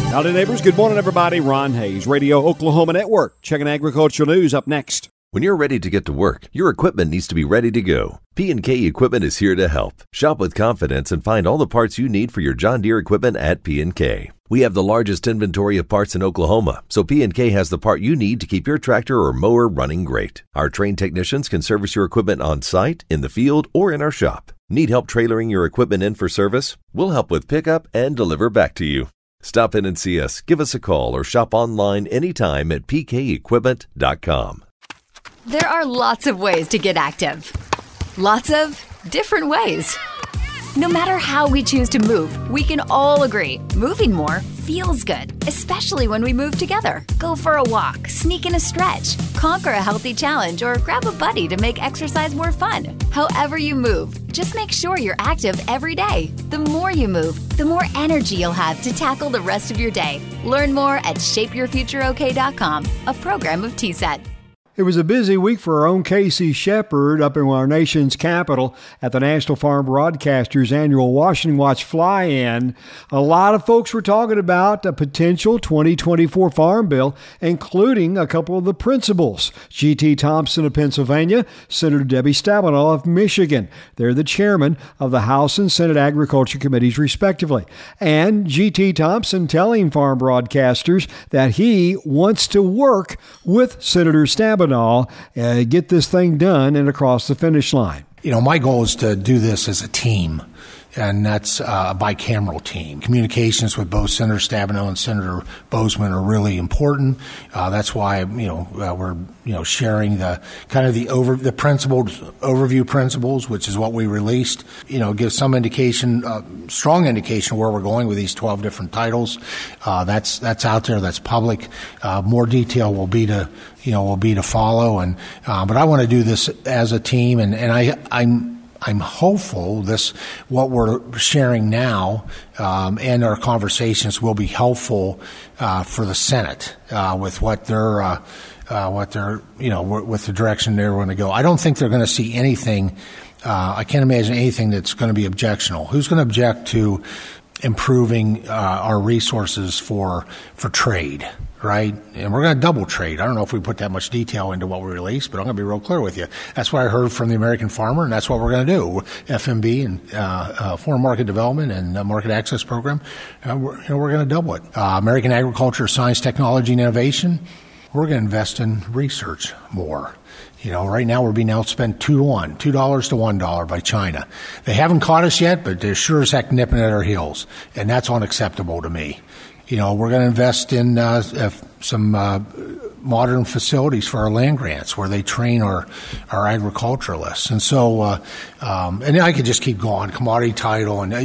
Howdy, neighbors. Good morning, everybody. Ron Hayes, Radio Oklahoma Network. Checking agricultural news up next. When you're ready to get to work, your equipment needs to be ready to go. P&K Equipment is here to help. Shop with confidence and find all the parts you need for your John Deere equipment at P&K. We have the largest inventory of parts in Oklahoma, so P&K has the part you need to keep your tractor or mower running great. Our trained technicians can service your equipment on site, in the field, or in our shop. Need help trailering your equipment in for service? We'll help with pickup and deliver back to you. Stop in and see us, give us a call, or shop online anytime at pkequipment.com. There are lots of ways to get active. Lots of different ways. No matter how we choose to move, we can all agree moving more feels good, especially when we move together. Go for a walk, sneak in a stretch, conquer a healthy challenge, or grab a buddy to make exercise more fun. However you move, just make sure you're active every day. The more you move, the more energy you'll have to tackle the rest of your day. Learn more at shapeyourfutureok.com, a program of TSET. It was a busy week for our own Casey Shepard up in our nation's capital at the National Farm Broadcasters annual Washington Watch Fly-In. A lot of folks were talking about a potential 2024 Farm Bill, including a couple of the principals. G.T. Thompson of Pennsylvania, Senator Debbie Stabenow of Michigan. They're the chairman of the House and Senate Agriculture Committees, respectively. And G.T. Thompson telling farm broadcasters that he wants to work with Senator Stabenow, get this thing done and across the finish line. You know, my goal is to do this as a team, and that's a bicameral team. Communications with both Senator Stabenow and Senator Boozman are really important. That's why we're sharing the kind of the overview principles, which is what we released. Give some indication, strong indication where we're going with these 12 different titles. That's out there. That's public. More detail will be to follow. And but I want to do this as a team, and I'm hopeful what we're sharing now and our conversations will be helpful for the Senate with with the direction they're going to go. I don't think they're going to see anything. I can't imagine anything that's going to be objectionable. Who's going to object to improving our resources for trade? Right? And we're going to double trade. I don't know if we put that much detail into what we released, but I'm going to be real clear with you. That's what I heard from the American farmer, and that's what we're going to do. FMB and Foreign Market Development and Market Access Program, we're going to double it. American Agriculture, Science, Technology, and Innovation, we're going to invest in research more. Right now we're being outspent $2 to $1 by China. They haven't caught us yet, but they're sure as heck nipping at our heels, and that's unacceptable to me. We're going to invest in some modern facilities for our land grants where they train our agriculturalists. And so, and I could just keep going, commodity title, and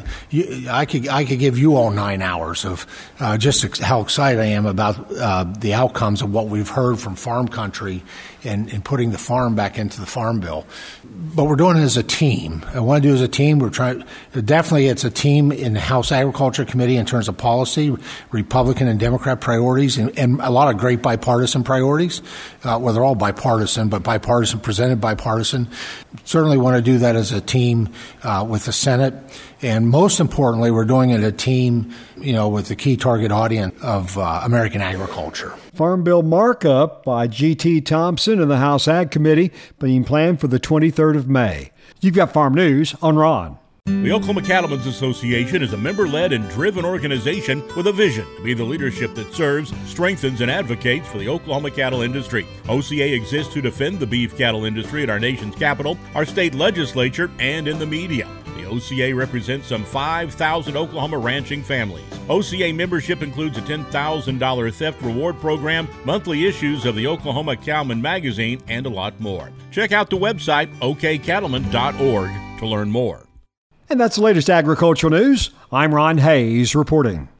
I could give you all 9 hours of just how excited I am about the outcomes of what we've heard from farm country and putting the farm back into the Farm Bill. But we're doing it as a team. I want to do it as a team. Definitely it's a team in the House Agriculture Committee in terms of policy, Republican and Democrat priorities, and a lot of great bipartisan priorities. Well, they're all bipartisan, but presented bipartisan. Certainly want to do that as a team with the Senate. And most importantly, we're doing it as a team, with the key target audience of American agriculture. Farm Bill markup by G.T. Thompson and the House Ag Committee being planned for the 23rd of May. You've got Farm News on Ron. The Oklahoma Cattlemen's Association is a member-led and driven organization with a vision to be the leadership that serves, strengthens, and advocates for the Oklahoma cattle industry. OCA exists to defend the beef cattle industry at our nation's capital, our state legislature, and in the media. The OCA represents some 5,000 Oklahoma ranching families. OCA membership includes a $10,000 theft reward program, monthly issues of the Oklahoma Cowman magazine, and a lot more. Check out the website okcattlemen.org to learn more. And that's the latest agricultural news. I'm Ron Hayes reporting.